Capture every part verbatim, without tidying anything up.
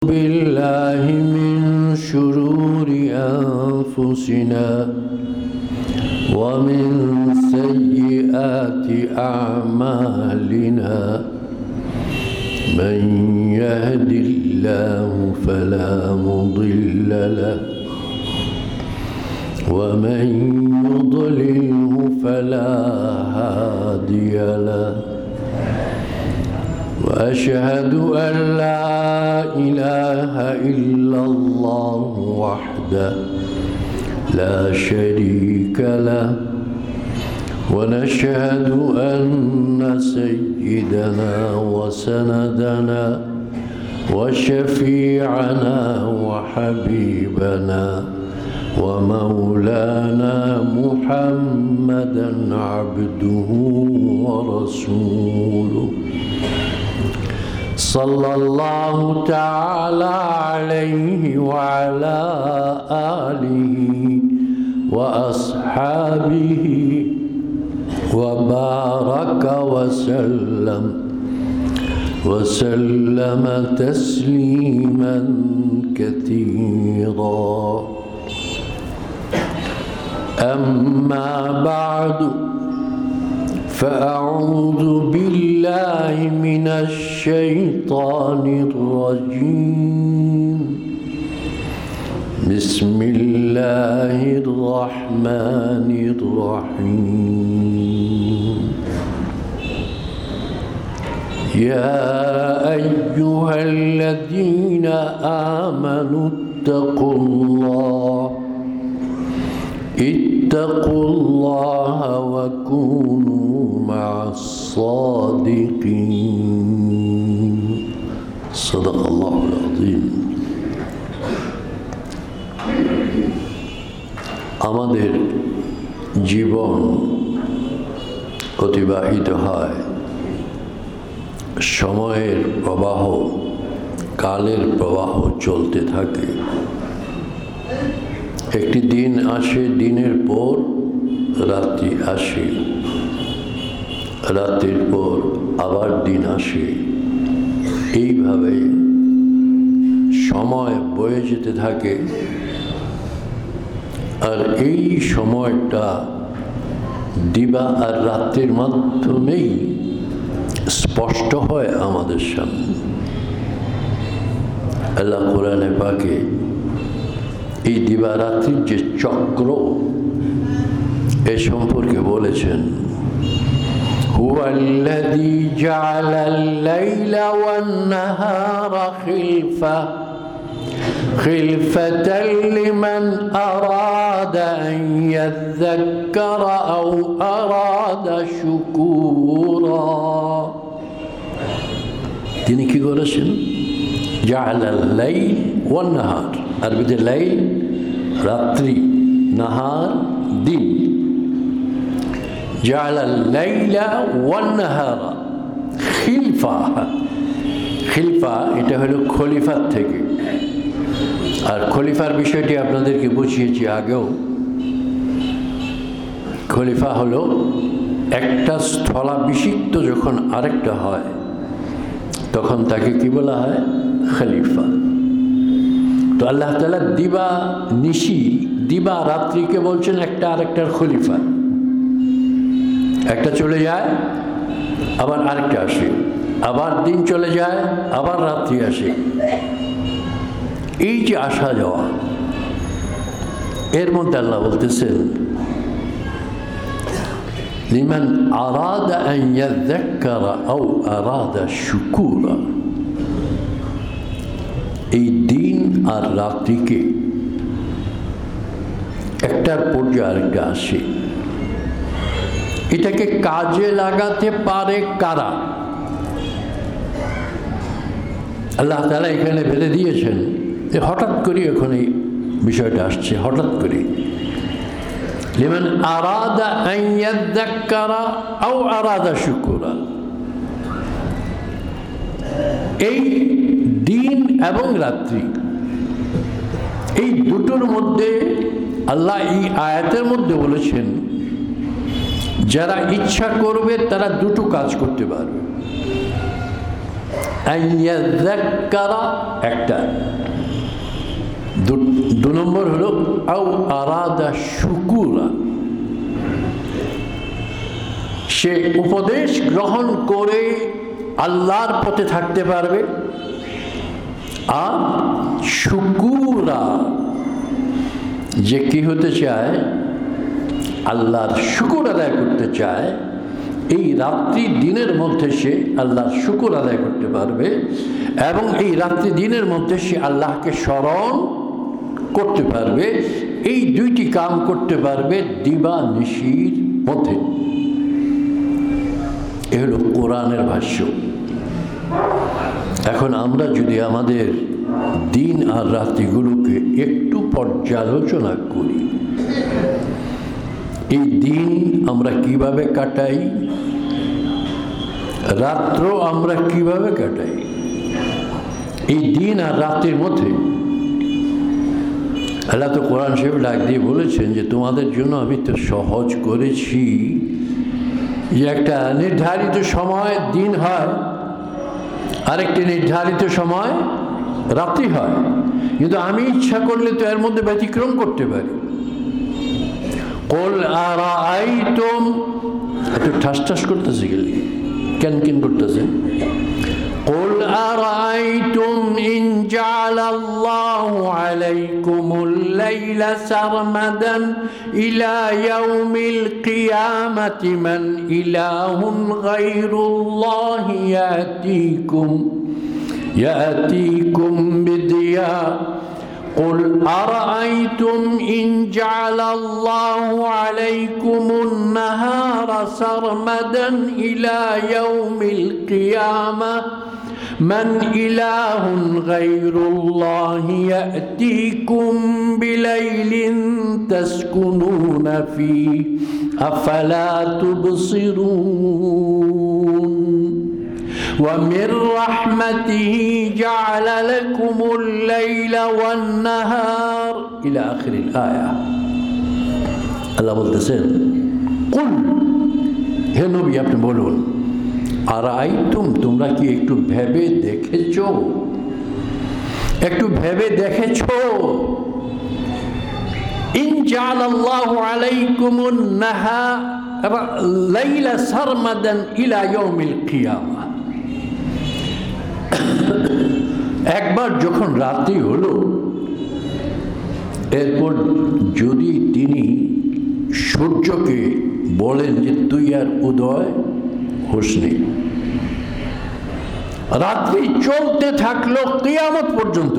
بالله من شرور أنفسنا ومن سيئات أعمالنا من يهد الله فلا مضل له ومن يضلله فلا هادي له وأشهد أن لا إله إلا الله وحده لا شريك له ونشهد أن سيدنا وسندنا وشفيعنا وحبيبنا ومولانا محمدا عبده ورسوله صلى الله تعالى عليه وعلى آله وأصحابه وبارك وسلم وسلم تسليما كثيرا أما بعد فأعوذ بالله من الشيطان الرجيم بسم الله الرحمن الرحيم يا أيها الذين آمنوا اتقوا الله اتقوا الله وكونوا مع الصادقين صدق الله العظيم আমাদের জীবন অতিবাহিত হয় সময়ের প্রবাহ কালের প্রবাহ চলতে থাকে একটি দিন আসে দিনের পর রাত্রি আসে রাতের পর আবার দিন আসে এইভাবে সময় বয়ে যেতে থাকে আর এই সময়টা দিবা আর রাত্রির মাধ্যমেই স্পষ্ট হয় আমাদের সামনে আল্লাহ কোরআনে পাকে এই দিবারাত্রির যে চক্র এ সম্পর্কে বলেছেন হুয়াল্লাযী জাআলাল লাইলা ওয়ান নাহারা খিলফা খিলফাতান লিমান আরাদা আন ইয়াযযাক্কারা আও আরাদা শুকুরা তিনি কি করেছেন জাআলাল লাইল ওয়ান নাহার আরবিতে লাইল রাত্রি নাহার দিন জাআলাল লাইলা ওয়ান নাহারা খিলফা খিলফা এটা হলো খলিফার থেকে আর খলিফার বিষয়টি আপনাদেরকে বুঝিয়েছি আগেও খলিফা হলো একটা স্থলাভিষিক্ত যখন আরেকটা হয় তখন তাকে কি বলা হয় খলিফা তো আল্লাহ তাআলা দিবা নিশি দিবা রাত্রিকে বলছেন একটা আরেকটার খলিফা একটা চলে যায় আবার আরেকটা আসে আবার দিন চলে যায় আবার রাত্রি আসে এই যে আসা যাওয়া এর মধ্যে আল্লাহ বলতেছেন লিমান আরাদা আন ইয়াযযাক্কারা আও আরাদা শুকুরা এই দিন আর রাত্রিকে একটার পর্যায়ে আরেকটা আসে এটাকে কাজে লাগাতে পারে কারা আল্লাহ তাআলা এখানে বেঁধে দিয়েছেন যে হঠাৎ করে এখন এই বিষয়টা আসছে হঠাৎ করে লিমান আরাদা আন ইয়াযযাক্কারা আও আরাদা শুকুরা এই দিন এবং রাত্রি এই দুটোর মধ্যে আল্লাহ এই আয়াতের মধ্যে বলেছেন যারা ইচ্ছা করবে তারা দুটো কাজ করতে পারবে। আইয়াযাক্কারা একটা, দু নম্বর হলো আও আরাদা শুকুরা, সে উপদেশ গ্রহণ করে আল্লাহর পথে থাকতে পারবে, আর শুকুরা যে কি হতে চায়, আল্লাহর শুকুর আদায় করতে চায়, এই রাত্রি দিনের মধ্যে সে আল্লাহর শুকুর আদায় করতে পারবে এবং এই রাত্রি দিনের মধ্যে সে আল্লাহকে স্মরণ করতে পারবে। এই দুইটি কাম করতে পারবে দিবা নিশির মধ্যে। এ হলো কোরআনের ভাষ্য। এখন আমরা যদি আমাদের দিন আর রাত্রিগুলোকে একটু পর্যালোচনা করি, এই দিন আমরা কিভাবে কাটাই, রাত্র আমরা কিভাবে কাটাই, এই দিন আর রাত্রির মধ্যে আল্লাহ তো কোরআন শরীফ ডাক দিয়ে বলেছেন যে তোমাদের জন্য আমি তো সহজ করেছি যে একটা নির্ধারিত সময় দিন হয়, আরেকটি নির্ধারিত সময় রাত্রি হয়, কিন্তু আমি ইচ্ছা করলে তো এর মধ্যে ব্যতিক্রম করতে পারি। কুল আরাআইতুম, একটু ঠাস ঠাস করতেছে গেলে কেন কেন করতেছে। কুল আরাআইতুম ইন জাআলাল্লাহু আলাইকুমুল লাইলা সারমাদান ইলা ইয়াউমিল কিয়ামাতি মান ইলাহুন গায়রুল্লাহি ইয়াতিকুম ইয়াতিকুম বিদিয়া। قل أرأيتم إن جعل الله عليكم النهار سرمدا إلى يوم القيامة من إله غير الله يأتيكم بليل تسكنون فيه أفلا تبصرون ومن رحمته جعل لكم الليل والنهار إلى آخر الآية। আল্লাহ বলতেছেন কুল, হে নবী আপনি বলুন, আরাআইতুম, তোমরা কি একটু ভেবে দেখেছো, একটু ভেবে দেখেছো, ইন জাআলাল্লাহু আলাইকুমুন নাহারা লাইলা সারমাদান ইলা ইয়াউমিল কিয়ামা, একবার যখন রাত্রি হলো এরপর যদি তিনি সূর্যকে বলেন যে তুই আর উদয় হোসনি, রাত্রি চলতে থাকলো কিয়ামত পর্যন্ত,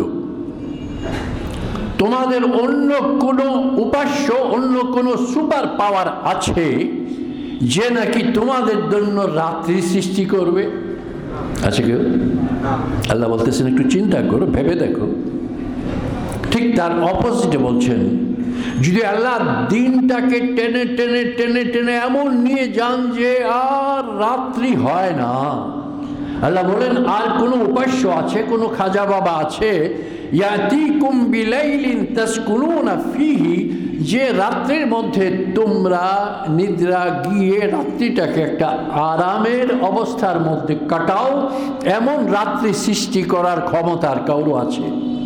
তোমাদের অন্য কোনো উপাস্য, অন্য কোনো সুপার পাওয়ার আছে যে নাকি তোমাদের জন্য রাত্রি সৃষ্টি করবে? আছে কেউ? আল্লাহ বলতেছেন একটু চিন্তা করো, ভেবে দেখো। ঠিক তার অপোজিটে বলছেন, যদি আল্লাহ দিনটাকে টেনে টেনে টেনে টেনে এমন নিয়ে যান যে আর রাত্রি হয় না, আল্লাহ বলেন আর কোনো উপাস্য আছে, কোনো খাজা বাবা আছে, ইয়াতিকুম বিলাইলিন তাসকুনুনা ফিহি, যে রাত্রির মধ্যে তোমরা নিদ্রা গিয়ে রাত্রিটাকে একটা আরামের অবস্থার মধ্যে কাটাও, এমন রাত্রি সৃষ্টি করার ক্ষমতার কারো আছে?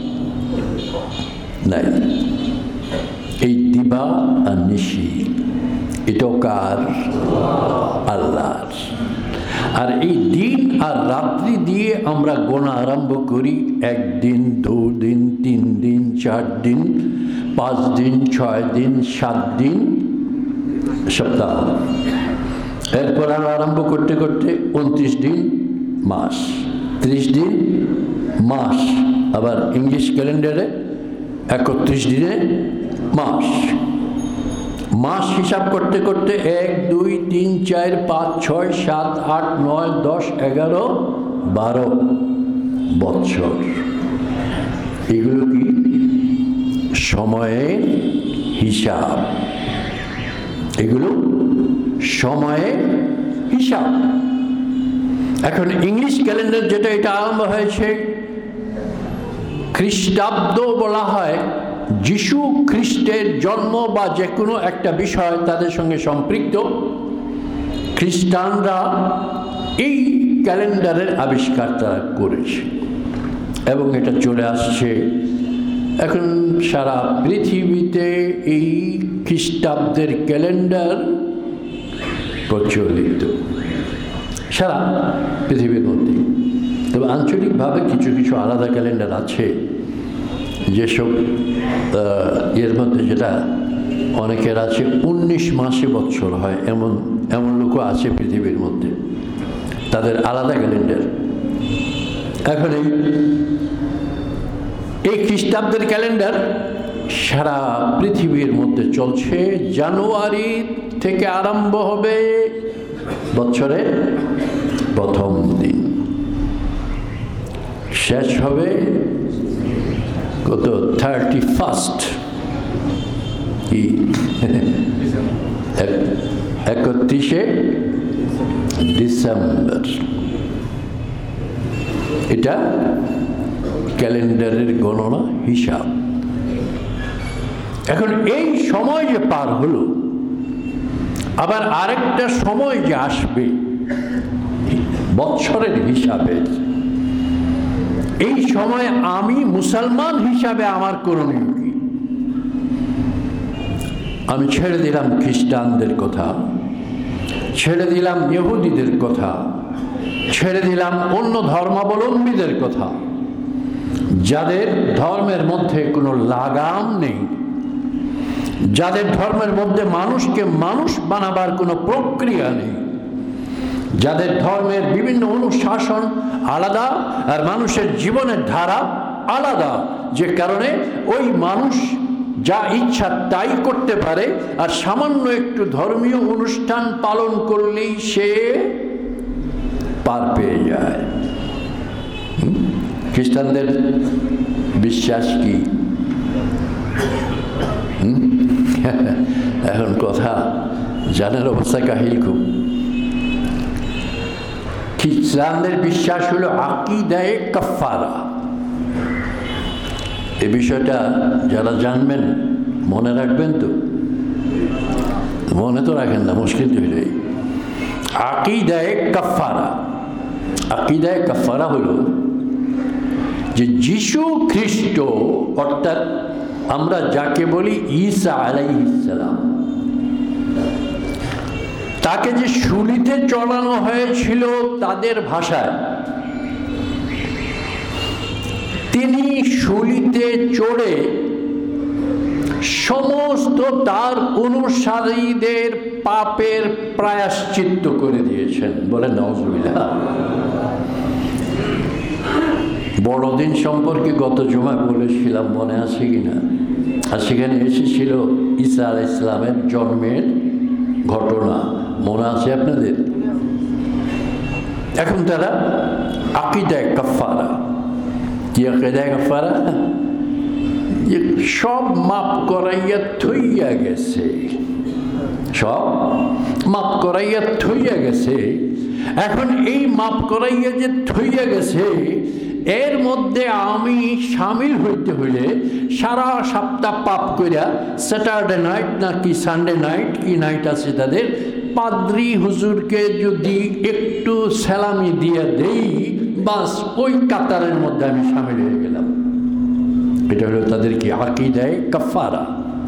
নাই। এই দিবা আর নিশি এটাও কার? আল্লাহর। আর এই দিন আর রাত্রি দিয়ে আমরা গোনা আরম্ভ করি, একদিন, দুদিন, তিন দিন, চার দিন, পাঁচ দিন, ছয় দিন, সাত দিন, সপ্তাহ। এরপর আরো আরম্ভ করতে করতে উনত্রিশ দিন মাস, ত্রিশ দিন মাস, আবার ইংলিশ ক্যালেন্ডারে একত্রিশ দিনে মাস। মাস হিসাব করতে করতে এক, দুই, তিন, চার, পাঁচ, ছয়, সাত, আট, নয়, দশ, এগারো, বারো বৎসর। এগুলো কি? সময়ের হিসাব। এগুলো সময়ের হিসাব। এখন ইংলিশ ক্যালেন্ডার যেটা, এটা আরম্ভ হয়েছে খ্রিস্টাব্দ বলা হয় যিশু খ্রিস্টের জন্ম বা যে কোনো একটা বিষয় তাদের সঙ্গে সম্পৃক্ত। খ্রিস্টানরা এই ক্যালেন্ডারের আবিষ্কার তারা করেছে এবং এটা চলে আসছে এখন সারা পৃথিবীতে। এই খ্রিস্টাব্দের ক্যালেন্ডার প্রচলিত সারা পৃথিবীর মধ্যে। তবে আঞ্চলিকভাবে কিছু কিছু আলাদা ক্যালেন্ডার আছে, যেসব এর মধ্যে যেটা অনেকের আছে উনিশ মাসে বছর হয়, এমন এমন লোকও আছে পৃথিবীর মধ্যে, তাদের আলাদা ক্যালেন্ডার। এখন এই এই খ্রিস্টাব্দের ক্যালেন্ডার সারা পৃথিবীর মধ্যে চলছে। জানুয়ারি থেকে আরম্ভ হবে বছরের প্রথম দিন, শেষ হবে কত থার্টি ফার্স্ট কি একত্রিশে ডিসেম্বর। এটা ক্যালেন্ডারের গণনা হিসাব। এখন এই সময় যে পার হলো, আবার আরেকটা সময় যে আসবে বৎসরের হিসাবে, এই সময় আমি মুসলমান হিসাবে আমার করণীয় কি? আমি ছেড়ে দিলাম খ্রিস্টানদের কথা, ছেড়ে দিলাম ইহুদিদের কথা, ছেড়ে দিলাম অন্য ধর্মাবলম্বীদের কথা, যাদের ধর্মের মধ্যে কোনো লাগাম নেই, যাদের ধর্মের মধ্যে মানুষকে মানুষ বানাবার কোনো প্রক্রিয়া নেই, যাদের ধর্মের বিভিন্ন অনুশাসন আলাদা আর মানুষের জীবনের ধারা আলাদা, যে কারণে ওই মানুষ যা ইচ্ছা তাই করতে পারে, আর সামান্য একটু ধর্মীয় অনুষ্ঠান পালন করলেই সে পার পেয়ে যায়। খ্রিস্টানদের বিশ্বাস কি? এখন কথা জানার অবস্থা কাহিল খুব। খ্রিস্টানদের বিশ্বাস হলো আকীদায়ে কাফফারা। এই বিষয়টা যারা জানবেন মনে রাখবেন তো, মনে তো রাখেন না, মুশকিল তৈরি। আকীদায়ে কাফফারা, আকীদায়ে কাফফারা হলো যে যীশু খ্রিস্ট, অর্থাৎ আমরা যাকে বলি ঈসা আলাইহিস সালাম, তাকে যে শুলিতে চড়ানো হয়েছিল তাদের ভাষায়, তিনি শুলিতে চড়ে সমস্ত তার অনুসারীদের পাপের প্রায়শ্চিত্ত করে দিয়েছেন। বলেন নাউজুবিল্লাহ। বড়দিন সম্পর্কে গত জুমায় বলেছিলাম, মনে আছে কিনা? আর সেখানে এসেছিল ঈসা আলাইহিস সালামের জন্মের ঘটনা, মনে আছে আপনাদের? এখন তারা আকীদায়ে কাফফারা, কি আকীদায়ে কাফফারা? যে সব মাপ করাইয়া থইয়া গেছে, সব মাপ করাইয়া থইয়া গেছে। এখন এই মাপ করাইয়া যে থইয়া গেছে, এর মধ্যে আমি সামিল হইতে হইলে সারা সপ্তাহ পাপ করিয়া স্যাটারডে নাইট নাকি সানডে নাইট কি নাইট আছে তাদের, পাদ্রী হুজুরকে যদি একটু সালামি দিয়ে দেই, বাস ওই কাতারের মধ্যে আমি সামিল হয়ে গেলাম। এটা হলো তাদের কি আকীদায়ে কাফফারা।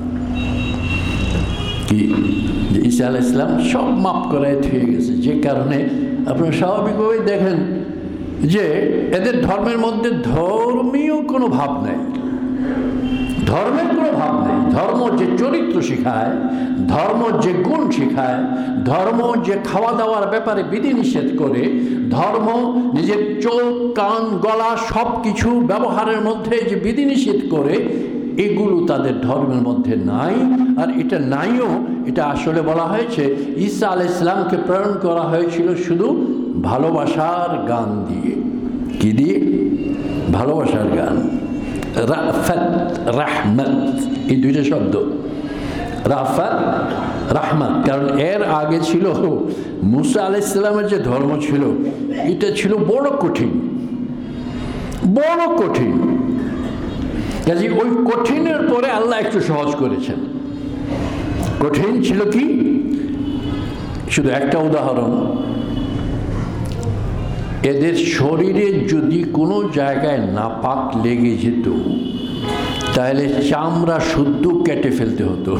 কি যে ঈসা আলাইহিস সালাম সব মাপ করায় থুয়ে গেছে, যে কারণে আপনারা স্বাভাবিকভাবেই দেখেন যে এদের ধর্মের মধ্যে ধর্মীয় কোনো ভাব নেই, ধর্মের কোনো ভাব নেই। ধর্ম যে চরিত্র শেখায়, ধর্ম যে গুণ শেখায়, ধর্ম যে খাওয়া দাওয়ার ব্যাপারে বিধিনিষেধ করে, ধর্ম নিজের চোখ কান গলা সব কিছু ব্যবহারের মধ্যে যে বিধিনিষেধ করে, এগুলো তাদের ধর্মের মধ্যে নাই। আর এটা নাইও, এটা আসলে বলা হয়েছে ঈসা আলাইহিস সালামকে প্রেরণ করা হয়েছিল শুধু ভালোবাসার গান দিয়ে। কি দিয়ে? ভালোবাসার গান। রাফাত রাহমাত, এই দুইটা শব্দ, রাফাত রাহমাত। কারণ এর আগে ছিল মুসা আলাইহিস সালামের যে ধর্ম ছিল, এটা ছিল বড় কঠিন, বড় কঠিন। কাজে ওই কঠিনের পরে আল্লাহ একটু সহজ করেছেন। কঠিন ছিল কি? শুধু একটা উদাহরণ, এদের শরীরে যদি কোনো জায়গায় নাপাক লেগে যেত তাহলে চামড়া শুদ্ধ কেটে ফেলতে হতো।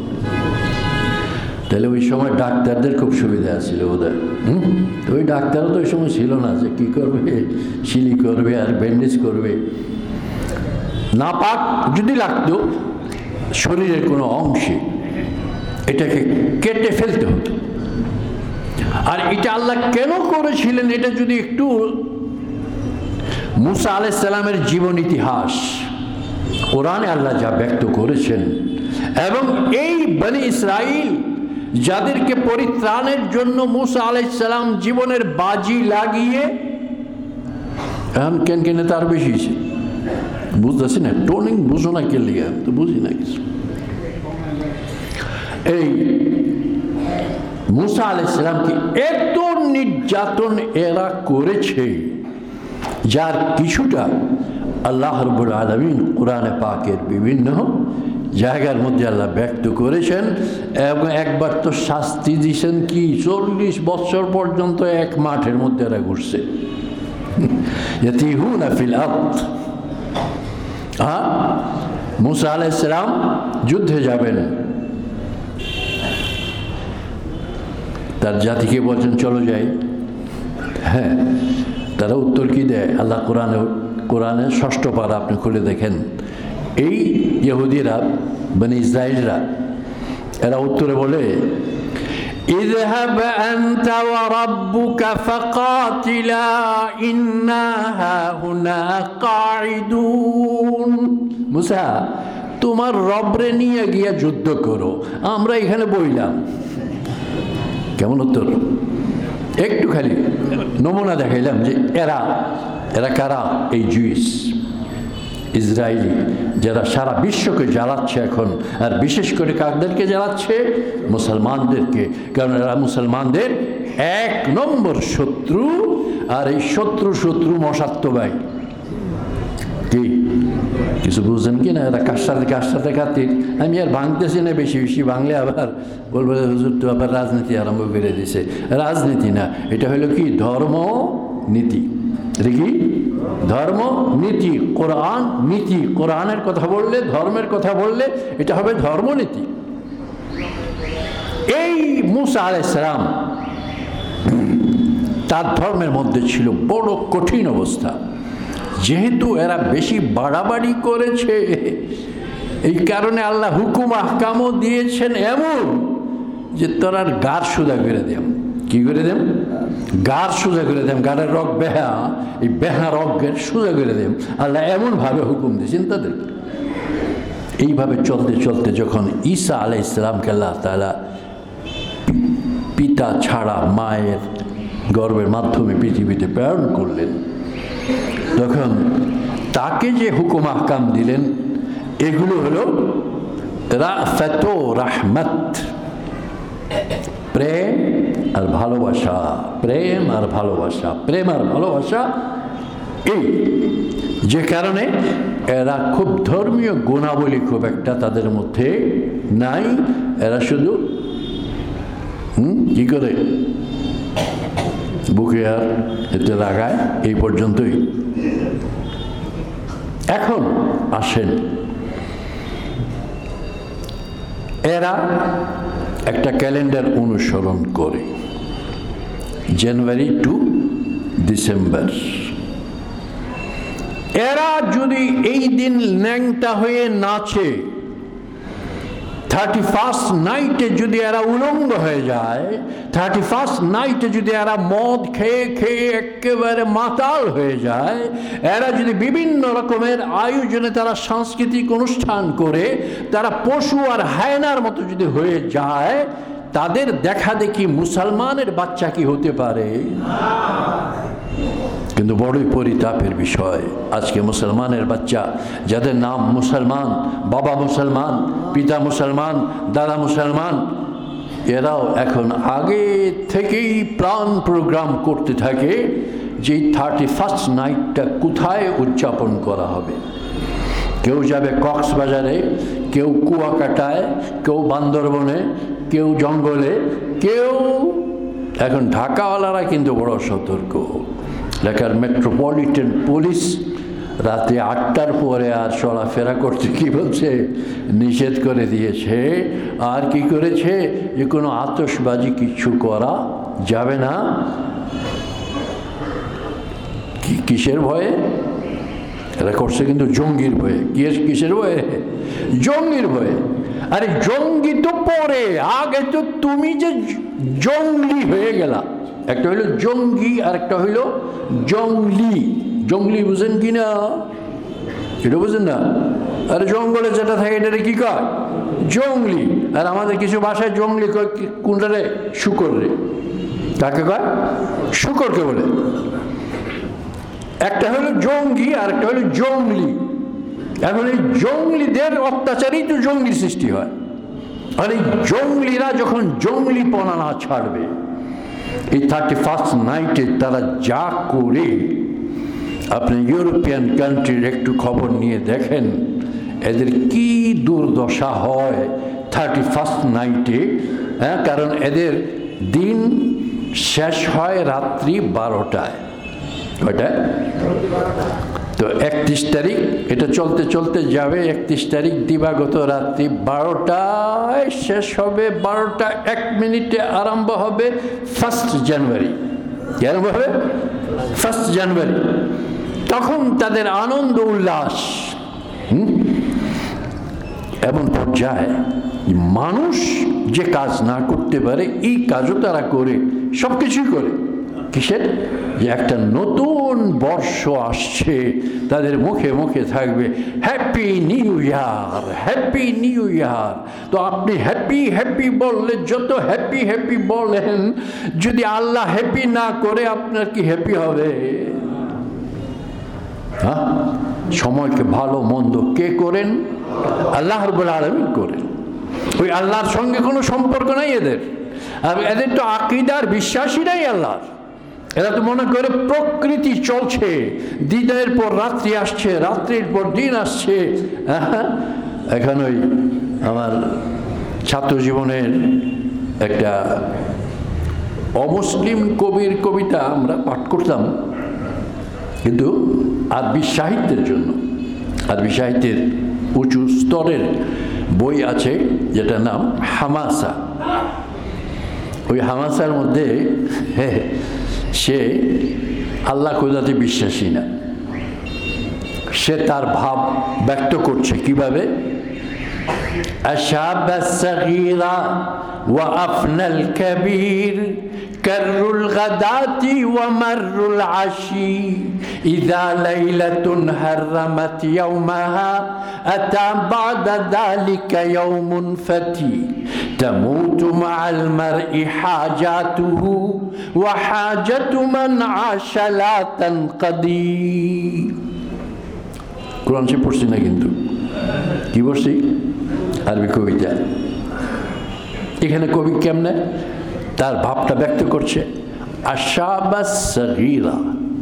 তাহলে ওই সময় ডাক্তারদের খুব সুবিধা ছিল ওদের। হুম তো ওই ডাক্তারও তো ওই সময় ছিল না যে কী করবে, সিলি করবে আর ব্যান্ডেজ করবে। নাপাক যদি লাগতো শরীরের কোনো অংশে, এটাকে কেটে ফেলতে হতো। আর এটা আল্লাহ কেন করেছিলেন, এটা যদি একটু মুসা আলাইহিস সালামের জীবন ইতিহাস কোরআনে আল্লাহ যা ব্যক্ত করেছেন, এবং এই বনি ইসরাইল যাদেরকে পরিত্রাণের জন্য মুসা আলাইহিস সালাম জীবনের বাজি লাগিয়ে, এখন কেন কেন তার বেশি বুঝতেছি না, টোনিং বুঝো না কে লিগে তো বুঝি না কিছু। এই মুসা আলাইহিস সালামকে এত নির্যাতন এরা করেছে, যার কিছুটা আল্লাহ রাব্বুল আলামিন কোরআনে পাকের বিভিন্ন জায়গার মধ্যে আল্লাহ ব্যক্ত করেছেন। এবং একবার তো শাস্তি দিয়েছেন কি, চল্লিশ বছর পর্যন্ত এক মাঠের মধ্যে এরা ঘুরছে। ইয়াতিহুনা ফিল আরদ। হ্যাঁ, মুসা আলাইহিস সালাম যুদ্ধে যাবেন, তার জাতিকে বলছেন চলো যাই। হ্যাঁ, তারা উত্তর কি দেয়? আল্লাহ কোরআনে কোরআনের ষষ্ঠ পারা আপনি খুলে দেখেন, এই ইহুদিরা বনি ইসরাইলরা এরা উত্তরে বলে, ইযহাব আনতা ওয়া রাব্বুকা ফাকাতিলা ইন্না হাহুনা কাঈদুন। মুসা, তোমার রবরে নিয়ে গিয়া যুদ্ধ করো, আমরা এখানে বইলাম। কেমন উত্তর? একটু খালি নমুনা দেখাইলাম যে এরা এরা কারা, এই জুইস ইসরায়েলি যারা সারা বিশ্বকে জ্বালাচ্ছে এখন, আর বিশেষ করে কাদেরকে জ্বালাচ্ছে? মুসলমানদেরকে। কারণ এরা মুসলমানদের এক নম্বর শত্রু, আর এই শত্রু শত্রু মশাত্ম ভাই। কি কিছু বুঝছেন কি না? এরা কার সাথে কার সাথে খাতির, আমি আর ভাঙতেছি না, বেশি বেশি ভাঙলে আবার বলবো হুজুর তো আবার রাজনীতি আরম্ভ করে দিছে। রাজনীতি না, এটা হলো কি ধর্ম নীতি। এটা কি ধর্ম নীতি, কোরআন নীতি। কোরআনের কথা বললে, ধর্মের কথা বললে এটা হবে ধর্মনীতি। এই মুসা আলাইহিস সালাম তার ধর্মের মধ্যে ছিল বড় কঠিন অবস্থা, যেহেতু এরা বেশি বাড়াবাড়ি করেছে, এই কারণে আল্লাহ হুকুম আহকামও দিয়েছেন এমন যে তোরার গার সোজা করে দেম। কি করে দেম? গার সোজা করে দেম। গাড়ের রগ বেহা, এই বেহা রগের সোজা করে দেম। আল্লাহ এমনভাবে হুকুম দিয়েছেন তাদের। এইভাবে চলতে চলতে যখন ঈসা আলাইহিস সালামকে আল্লাহ তাআলা পিতা ছাড়া মায়ের গর্ভের মাধ্যমে পৃথিবীতে প্রেরণ করলেন, তখন তাকে যে হুকুম আহকাম দিলেন এগুলো হলো রাফাত ও রাহমাত, প্রেম আর ভালোবাসা, প্রেম আর ভালোবাসা, প্রেম আর ভালোবাসা। এই যে কারণে এরা খুব ধর্মীয় গুণাবলী খুব একটা তাদের মধ্যে নাই। এরা শুধু হুম কি করে বুকে আর এতে লাগায়, এই পর্যন্তই। এখন আসেন, এরা একটা ক্যালেন্ডার অনুসরণ করে, জানুয়ারি টু ডিসেম্বর। এরা যদি এই দিন ন্যাংটা হয়ে নাচে, থার্টি ফার্স্ট নাইটে যদি এরা উলঙ্গ হয়ে যায়, থার্টি ফার্স্ট নাইটে যদি এরা মদ খেয়ে খেয়ে একেবারে মাতাল হয়ে যায়, এরা যদি বিভিন্ন রকমের আয়োজনে তারা সাংস্কৃতিক অনুষ্ঠান করে তারা পশু আর হায়নার মতো যদি হয়ে যায়, তাদের দেখা দেখি মুসলমানের বাচ্চা কি হতে পারে? কিন্তু বড়ই পরিতাপের বিষয়, আজকে মুসলমানের বাচ্চা যাদের নাম মুসলমান, বাবা মুসলমান, পিতা মুসলমান, দাদা মুসলমান, এরাও এখন আগে থেকেই প্ল্যান প্রোগ্রাম করতে থাকে যে থার্টি ফার্স্ট নাইটটা কোথায় উদযাপন করা হবে। কেউ যাবে কক্সবাজারে, কেউ কুয়াকাটায়, কেউ বান্দরবনে, কেউ জঙ্গলে, কেউ এখন ঢাকাওয়ালারা কিন্তু বড় সতর্ক। ঢাকার মেট্রোপলিটন পুলিশ রাতে আটটার পরে আর চলাফেরা করতে কি বলছে, নিষেধ করে দিয়েছে। আর কি করেছে, যে কোনো আতশবাজি কিছু করা যাবে না। কিসের ভয়ে এরা করছে? কিন্তু জঙ্গির ভয়ে। কিসের ভয়ে? জঙ্গির ভয়ে। আরে জঙ্গি তো পরে, আগে তো তুমি যে জঙ্গলি হয়ে গেলা। একটা হইল জঙ্গি আর একটা হইল জঙ্গলি। জঙ্গলি বুঝেন কি না? এটা বুঝেন না? আরে জঙ্গলে যেটা থাকে এটা কি কয়? জঙ্গলি। আর আমাদের কিছু ভাষায় জঙ্গলি কয় কোনটা রে? শুকর রে। তাকে কয় শুকরকে বলে। একটা হলো জঙ্গি আর একটা হলো জঙ্গলি। এখন এই জঙ্গলিদের অত্যাচারেই তো জঙ্গির সৃষ্টি হয়। আর এই জঙ্গলিরা যখন জঙ্গলিপনা না ছাড়বে, এই থার্টি ফার্স্ট নাইটে তারা যা করে, আপনি ইউরোপিয়ান কান্ট্রির একটু খবর নিয়ে দেখেন এদের কি দুর্দশা হয় থার্টি ফার্স্ট নাইটে। হ্যাঁ, কারণ এদের দিন শেষ হয় রাত্রি বারোটায়। ওইটা তো একত্রিশ তারিখ, এটা চলতে চলতে যাবে। একত্রিশ তারিখ দিবাগত রাত্রি বারোটায় শেষ হবে। বারোটা এক মিনিটে আরম্ভ হবে ফার্স্ট জানুয়ারি। কি আরম্ভ হবে? First January. তখন তাদের আনন্দ উল্লাস হুম এমন পর্যায়ে মানুষ যে কাজ না করতে পারে এই কাজও তারা করে, সব কিছুই করে। কিসের? যে একটা নতুন বর্ষ আসছে, তাদের মুখে মুখে থাকবে happy new year, happy new year. তো আপনি হ্যাপি হ্যাপি বললে যত হ্যাপি হ্যাপি বলেন, যদি আল্লাহ হ্যাপি না করে আপনার কি হ্যাপি হবে? হ্যাঁ, সময়কে ভালো মন্দ কে করেন? আল্লাহ রাব্বুল আলামিন করেন। ওই আল্লাহর সঙ্গে কোনো সম্পর্ক নাই এদের। আর এদের তো আকীদার বিশ্বাসই নাই আল্লাহর। এরা তো মনে করে প্রকৃতি চলছে, দিনের পর রাত্রি আসছে, রাত্রির পর দিন আসছে। এখন ওই আমার ছাত্র জীবনের একটা অমুসলিম কবির কবিতা আমরা পাঠ করতাম, কিন্তু আরবি সাহিত্যের জন্য। আরবি সাহিত্যের উঁচু স্তরের বই আছে যেটার নাম হামাসা। ওই হামাসার মধ্যে সে আল্লাহ খোদাতে বিশ্বাসী না, সে তার ভাব ব্যক্ত করছে কিভাবে? আশাবা সাগীরা ওয়া আফনাল কাবীর কাররুল গাদাতি ওয়া মাররুল আশি ইযা লাইলাতুন হাররামাত ইয়াওমাহা আতা বা'দা যালিকা ইয়াওমুন ফাতি তামুতু মা'আল মারই হাজাতুহু ওয়া হাজাতু মান আশা লা তানকাদি। কোরআন সে পড়ছি না, কিন্তু কি পড়ছি? আরবি কবিতা। এখানে কবি কেমনে তার ভাবটা ব্যক্ত করছে? আশাবা সাগীরা,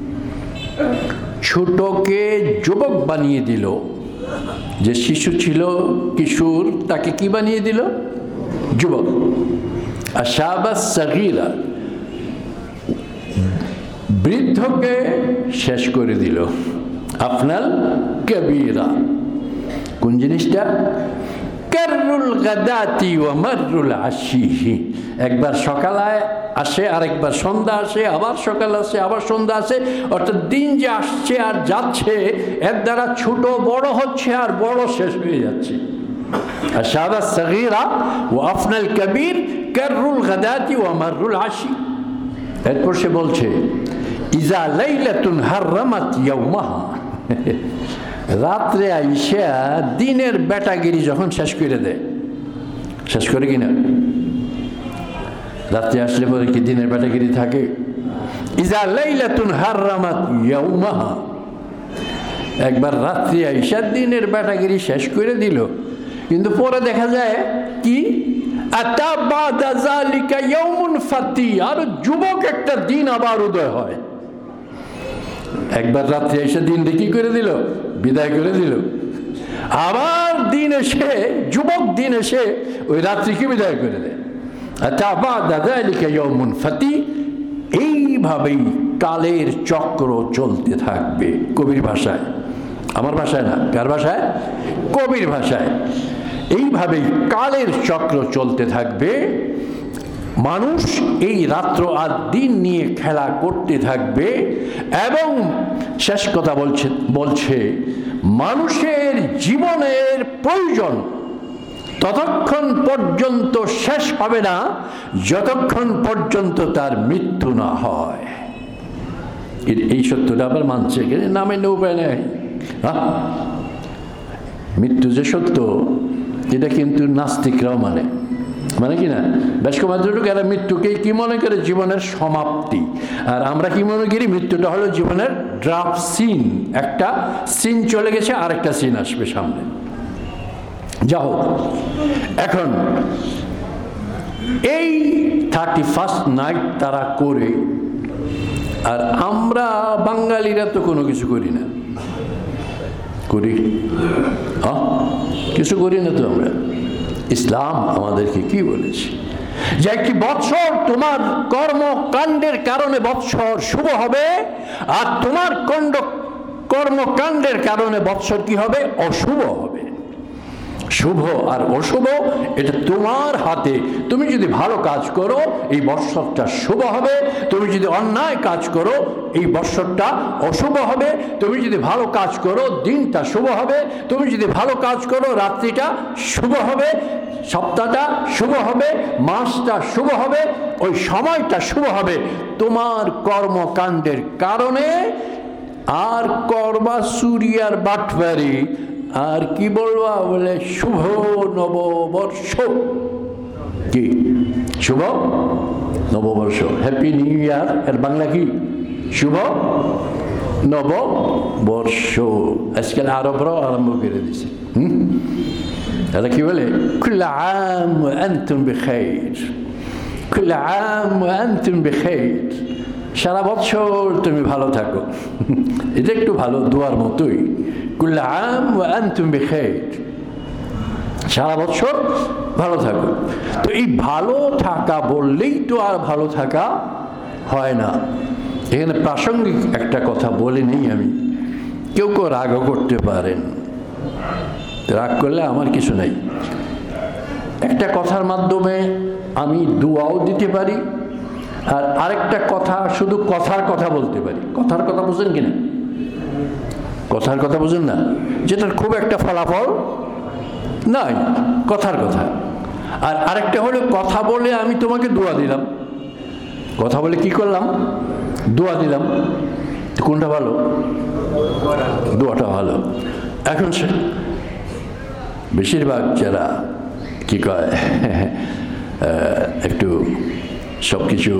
ছোটকে যুবক বানিয়ে দিল। যে শিশু ছিল, কিশোর, তাকে কি বানিয়ে দিল? যুবক। আশাবা সাগীরা, বৃদ্ধকে শেষ করে দিল। আফনাল কাবীরা, কোন জিনিসটা? কাররুল গাদাতি ওয়া মাররুল আশি, একবার সকালে আসে, আরেকবার সন্ধ্যা আসে, আবার সকাল আসে, আবার সন্ধ্যা আসে। অর্থাৎ দিন যে আসছে আর যাচ্ছে, এর দ্বারা ছোট বড় হচ্ছে আর বড় শেষ হয়ে যাচ্ছে। আশাবা সাগীরা ওয়া আফনাল কাবীর কাররুল গাদাতি ওয়া মাররুল আশি। এরপর সে বলছে ইজা লাইলাতুন হাররামাত ইয়াওমাহা, রাত্রে আইসা দিনের বেটাগিরি যখন শেষ করে দেয়। শেষ করে কিনা? রাত্রে আসলে পরে কি দিনের বেটাগিরি থাকে? ইজা লাইলাতুন হাররামাত ইয়াওমাহা, একবার রাত্রে আইসা দিনের বেটাগিরি শেষ করে দিল, কিন্তু পরে দেখা যায় কি? আতা বা'দা যালিকা ইয়াওমুন ফাতি, আর যুবক একটা দিন আবার উদয় হয়। একবার রাত্রে এসে দিন কি করে দিল? বিদায় করে দিল। আবার দিন এসে, যুবক দিন এসে ওই রাত্রিকে বিদায় করে দেয়। আতা বা'দা যালিকা ইয়াওমুন ফাতি। এইভাবেই কালের চক্র চলতে থাকবে। কবির ভাষায়, আমার ভাষায় না, কার ভাষায়? কবির ভাষায়। এইভাবেই কালের চক্র চলতে থাকবে। মানুষ এই রাত্র আর দিন নিয়ে খেলা করতে থাকবে। এবং শেষ কথা বলছে বলছে মানুষের জীবনের প্রয়োজন ততক্ষণ পর্যন্ত শেষ হবে না যতক্ষণ পর্যন্ত তার মৃত্যু না হয়। এই সত্যটা আবার মানছে, না মেনে উপায় নেই। মৃত্যু যে সত্য এটা কিন্তু নাস্তিকরাও মানে, মানে কি না? বেশকমাত্রটুকু এরা মৃত্যুকেই কি মনে করে? জীবনের সমাপ্তি। আর আমরা কি মনে করি? মৃত্যুটা হলো জীবনের ড্রাফট সিন, একটা সিন চলে গেছে আর একটা সিন আসবে সামনে। যা হোক, এখন এই থার্টি ফার্স্ট নাইট তারা করে, আর আমরা বাঙালিরা তো কোনো কিছু করি না। করি? হ্যাঁ, কিছু করি না তো আমরা। ইসলাম আমাদেরকে কি বলেছে? যে একটি বৎসর তোমার কর্মকাণ্ডের কারণে বৎসর শুভ হবে, আর তোমার কণ্ড কর্মকাণ্ডের কারণে বৎসর কি হবে? অশুভ হবে। শুভ আর অশুভ এটা তোমার হাতে। তুমি যদি ভালো কাজ করো এই বৎসরটা শুভ হবে, তুমি যদি অন্যায় কাজ করো এই বৎসরটা অশুভ হবে। তুমি যদি ভালো কাজ করো দিনটা শুভ হবে, তুমি যদি ভালো কাজ করো রাত্রিটা শুভ হবে, সপ্তাহটা শুভ হবে, মাসটা শুভ হবে, ওই সময়টা শুভ হবে তোমার কর্মকাণ্ডের কারণে। আর করবা চুরি আর বাটবারি, আর কি বলবা? বলে শুভ নববর্ষ। কি শুভ নববর্ষ? Happy new year. এর বাংলা কি? শুভ নববর্ষ। আজকাল আরবরাও আরম্ভ করে দিছে। হুম, এটা কি বলে? কুল্লা আম ওয়া আনতুম বিখাইর, কুল্লা আম ওয়া আনতুম বিখাইর। সারা বছর তুমি ভালো থাকো। এটা একটু ভালো দোয়ার মতোই। কুল্লা আম ওয়া আনতুম বিখাইর, সারা বছর ভালো থাকো। তো এই ভালো থাকা বললেই তো আর ভালো থাকা হয় না। এখানে প্রাসঙ্গিক একটা কথা বলে নেই আমি। কেউ কেউ রাগও করতে পারেন, রাগ করলে আমার কিছু নাই। একটা কথার মাধ্যমে আমি দুয়াও দিতে পারি, আর আরেকটা কথা শুধু কথার কথা বলতে পারি। কথার কথা বুঝেন কিনা? কথার কথা বুঝেন না? যেটার খুব একটা ফলাফল নাই, কথার কথা। আর আরেকটা হলো কথা বলে আমি তোমাকে দোয়া দিলাম। কথা বলে কি করলাম? দোয়া দিলাম। কোনটা ভালো? দোয়াটা ভালো। এখন সে বেশিরভাগ যারা কি কয় একটু সব কিছু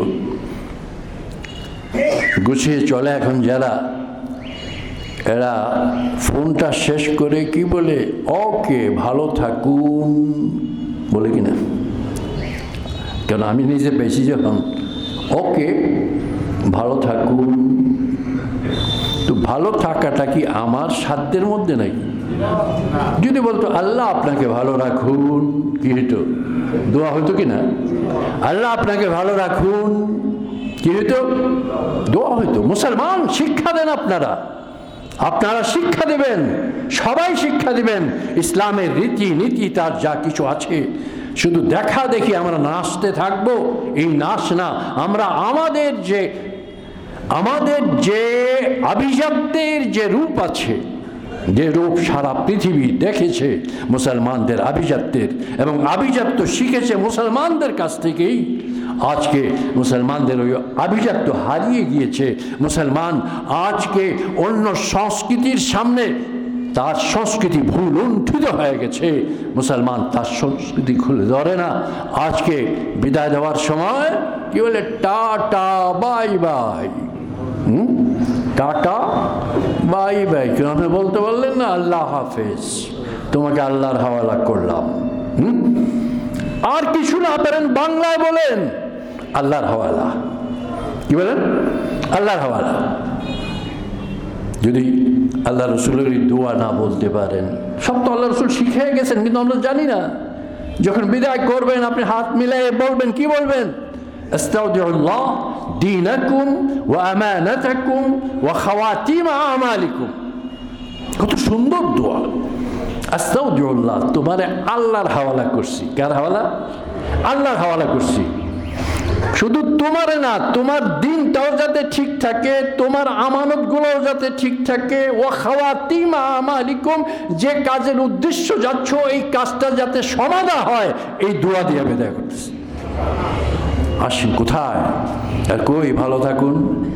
গুছিয়ে চলে, এখন যারা এরা ফোনটা শেষ করে কি বলে? ওকে ভালো থাকুন বলে কিনা? কেন আমি নিজে বেশি যখন ওকে ভালো থাকুন, তো ভালো থাকাটা কি আমার সাধ্যের মধ্যে নাকি? যদি বলতো আল্লাহ আপনাকে ভালো রাখুন, কি হইতো? দোয়া হইতো কিনা? আল্লাহ আপনাকে ভালো রাখুন, কি হইতো? দোয়া হইতো। মুসলমান শিক্ষা দেন, আপনারা আপনারা শিক্ষা দেবেন, সবাই শিক্ষা দিবেন ইসলামের রীতি নীতি তার যা কিছু আছে। শুধু দেখা দেখি আমরা নাচতে থাকবো, এই নাচ না। আমরা আমাদের যে আমাদের যে আভিজাত্যের যে রূপ আছে, যে রূপ সারা পৃথিবী দেখেছে মুসলমানদের আভিজাত্যের, এবং আভিজাত্য শিখেছে মুসলমানদের কাছ থেকেই, আজকে মুসলমানদের ওই আভিজাত্য হারিয়ে গিয়েছে। মুসলমান আজকে অন্য সংস্কৃতির সামনে তার সংস্কৃতি ভুল লুণ্ঠিত হয়ে গেছে। মুসলমান তার সংস্কৃতি খুলে ধরে না। আজকে বিদায় দেওয়ার সময় কি বলে? Tata bye bye. Hmm, tata bye bye. কেন আপনি বলতে পারলেন না আল্লাহ হাফেজ, তোমাকে আল্লাহর হাওয়ালা করলাম? হুম, আর কিছু না পারেন বাংলায় বলেন আল্লাহর হাওয়ালা। কি বলেন? আল্লাহর হাওয়ালা। যদি আল্লাহ রসুলের দোয়া না বলতে পারেন, সব তো আল্লাহ রসুল শিখে গেছেন, কিন্তু আমরা জানি না। যখন বিদায় করবেন আপনি হাত মিলাই বলবেন, কি বলবেন? আস্তাউদিউল্লাহ দীনাকুম ওয়া আমানাতাকুম ওয়া খাওয়াতিম আমালিকুম। কত সুন্দর দোয়া। আস্তাউদিউল্লাহ, তোমারে আল্লাহর হাওয়ালা করছি। কার হাওয়ালা? আল্লাহর হাওয়ালা করছি। শুধু তোমারে না, তোমার দিনটাও যাতে ঠিক থাকে, তোমার আমানতগুলোও যাতে ঠিক থাকে। ও খাওয়াতিম আমালিকুম, যে কাজের উদ্দেশ্য যাচ্ছ এই কাজটা যাতে সমাধা হয়, এই দোয়া দিয়ে বিদায় করতেছি। আসেন কোথায় আর কই, ভালো থাকুন।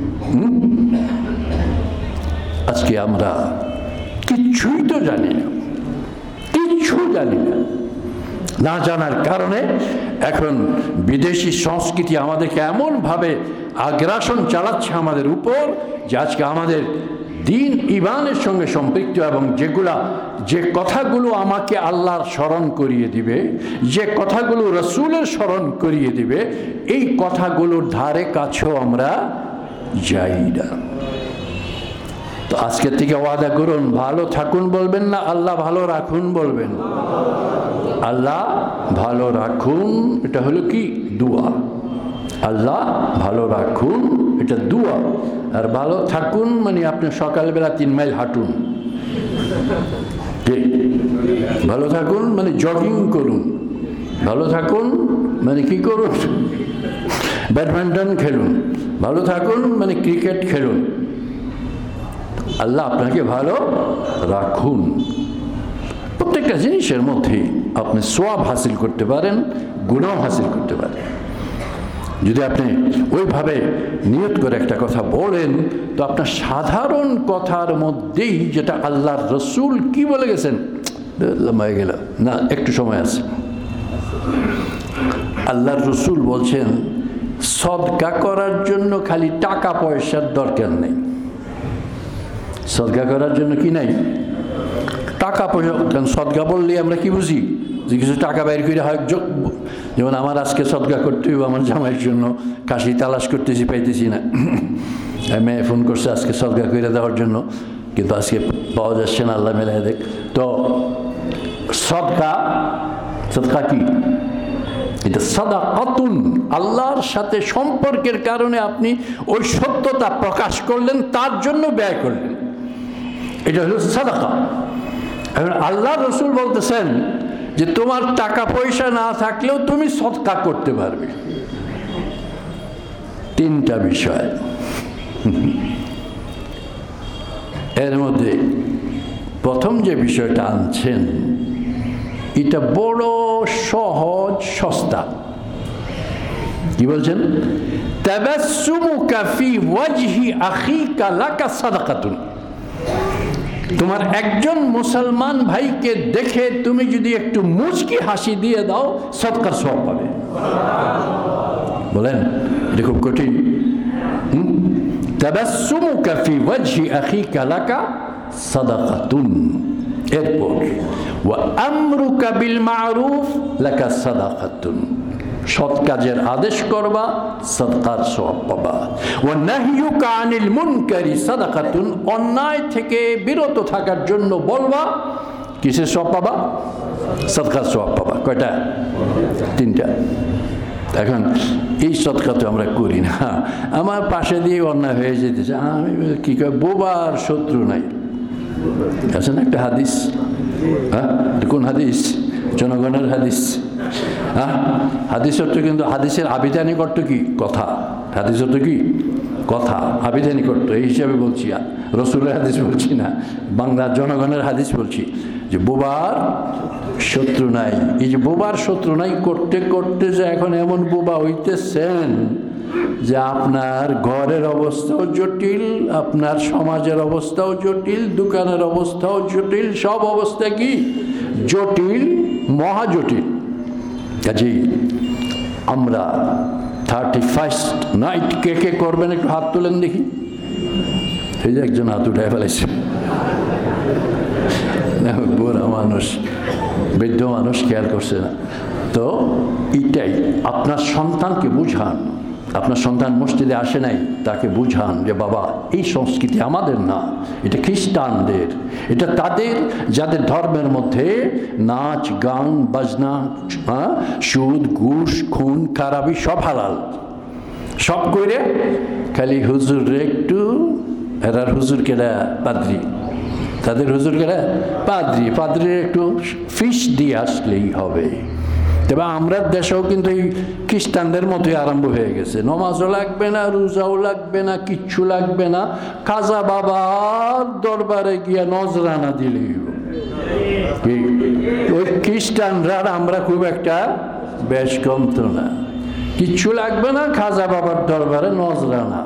আজকে আমরা কিচ্ছুই তো জানি না, কিচ্ছু জানি না। না জানার কারণে এখন বিদেশি সংস্কৃতি আমাদেরকে এমনভাবে আগ্রাসন চালাচ্ছে আমাদের উপর যে আজকে আমাদের দিন ইমানের সঙ্গে সম্পৃক্ত এবং যেগুলা যে কথাগুলো আমাকে আল্লাহর স্মরণ করিয়ে দিবে, যে কথাগুলো রসুলের স্মরণ করিয়ে দিবে, এই কথাগুলোর ধারে কাছেও আমরা যাই না। তো আজকের থেকে ওয়াদা করুন, ভালো থাকুন বলবেন না আল্লাহ ভালো রাখুন বলবেন? আল্লাহ ভালো রাখুন, এটা হলো কি? দোয়া। আল্লাহ ভালো রাখুন, এটা দোয়া। আর ভালো থাকুন মানে আপনি সকালবেলা তিন মাইল হাঁটুন। ভালো থাকুন মানে জগিং করুন। ভালো থাকুন মানে কি করুন? ব্যাডমিন্টন খেলুন। ভালো থাকুন মানে ক্রিকেট খেলুন। আল্লাহ আপনাকে ভালো রাখুন। প্রত্যেকটা জিনিসের মধ্যে আপনি সোয়াব হাসিল করতে পারেন, গুনাহ হাসিল করতে পারেন। যদি আপনি ওইভাবে নিয়ত করে একটা কথা বলেন, তো আপনার সাধারণ কথার মধ্যেই যেটা আল্লাহর রসুল কি বলে গেছেন, লম্বা গেল না, একটু সময় আছে। আল্লাহর রসুল বলছেন সদকা করার জন্য খালি টাকা পয়সার দরকার নেই। সদকা করার জন্য কি নাই? টাকা পয়সা। কারণ সদকা বললে আমরা কি বুঝি? যে কিছু টাকা বাইর করে হয়। যেমন আমার আজকে সদকা করতে হবে, আমার জামাইয়ের জন্য কাশি তালাশ করতেছি, পাইতেছি না। মেয়ে ফোন করছে আজকে সদকা করে দেওয়ার জন্য, কিন্তু আজকে পাওয়া যাচ্ছে না, আল্লাহ মেলায় দেখ। তো সদকা, সদকা কি? এটা সাদাকাতুন, আল্লাহর সাথে সম্পর্কের কারণে আপনি ওই সত্যতা প্রকাশ করলেন, তার জন্য ব্যয় করলেন, এটা হলো সাদাকা। এখন আল্লাহ রসুল বলতেছেন যে তোমার টাকা পয়সা না থাকলেও তুমি সদকা করতে পারবে। তিনটা বিষয়। এর মধ্যে প্রথম যে বিষয়টা আনছেন এটা বড় সহজ, সস্তা। কি বলছেন? তাবাসসুমুকা ফি ওয়াজহি আখিকা লাকা সাদাকাতুন। তোমার একজন মুসলমান ভাইকে দেখে তুমি যদি একটু মুচকি হাসি দিয়ে দাও, সদকার সওয়াব পাবে। বলেন, এটা খুব কঠিন। তাবাসসুমুকা ফি ওয়াজহি আখিকা লাকা সাদাকাতুন। এরপর ওয়া আমরুকা বিল মারুফ লাকা সাদাকাতুন। সৎ কাজের আদেশ করবা, সদকার সওয়াব পাবা। ওয়া নাহয়ুকা আনিল মুনকারি সাদাকাতুন। অন্যায় থেকে বিরত থাকার জন্য বলবা, কিসের সওয়াব পাবা? সদকার সওয়াব পাবা। কয়টা? তিনটা। এখন এই সদকা তো আমরা করি না। আমার পাশে দিয়ে অন্যায় হয়ে যেতেছে, আমি কি কয়, বোবার শত্রু নাই। আছে না একটা হাদিস? হ্যাঁ, কোন হাদিস? জনগণের হাদিস। হ্যাঁ, হাদিস অর্থ কিন্তু হাদিসের আবিধানিক অর্থ কি? কথা। হাদিস অর্থ কি? কথা। আবিধানিক অর্থ এই হিসাবে বলছি, রসুলের হাদিস বলছি না, বাংলার জনগণের হাদিস বলছি যে বোবার শত্রু নাই। এই যে বোবার শত্রু নাই করতে করতে যে এখন এমন বোবা হইতেছেন যে আপনার ঘরের অবস্থাও জটিল, আপনার সমাজের অবস্থাও জটিল, দোকানের অবস্থাও জটিল, সব অবস্থা কি জটিল, মহা জটিল। কাজেই আমরা থার্টি ফার্স্ট নাইট কে কে করবেন একটু হাত তুলেন দেখি। সেই যে একজন হাত উঠায় ফেলেছে, বুড়া মানুষ, বৃদ্ধ মানুষ, খেয়াল করছে না। তো এটাই আপনার সন্তানকে বুঝান। আপনার সন্তান মসজিদে আসে নাই, তাকে বুঝান যে বাবা এই সংস্কৃতি আমাদের না, এটা খ্রিস্টানদের, এটা তাদের যাদের ধর্মের মধ্যে নাচ গান বাজনা, সুদ ঘুষ খুন খারাপি সব হালাল। সব করে খালি হুজুর একটু, এরার হুজুর কেরা পাদ্রি, তাদের হুজুর কেরা পাদ্রি, পাদ্রির একটু ফিস দিয়ে আসলেই হবে। তবে আমরা দেশেও কিন্তু এই খ্রিস্টানদের মতোই আরম্ভ হয়ে গেছে, নমাজও লাগবে না, রোজাও লাগবে না, কিচ্ছু লাগবে না, খাজা বাবার দরবারে গিয়া নজরানা দিলেই ওই খ্রিস্টানরা আমরা খুব একটা বেশ কমতো না, কিচ্ছু লাগবে না, খাজা বাবার দরবারে নজরানা।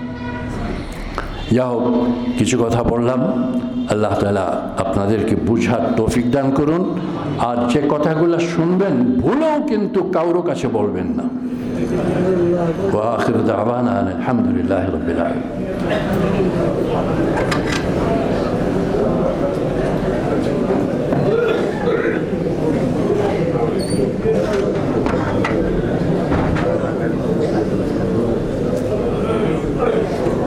যা হোক, কিছু কথা বললাম, আল্লাহ তাআলা আপনাদেরকে বুঝার তৌফিক দান করুন। আর যে কথাগুলো শুনবেন ভুলেও কিন্তু কারো কাছে বলবেন না। ওয়া আখিরু দাওয়ানা আলহামদুলিল্লাহি রাব্বিল আলামিন।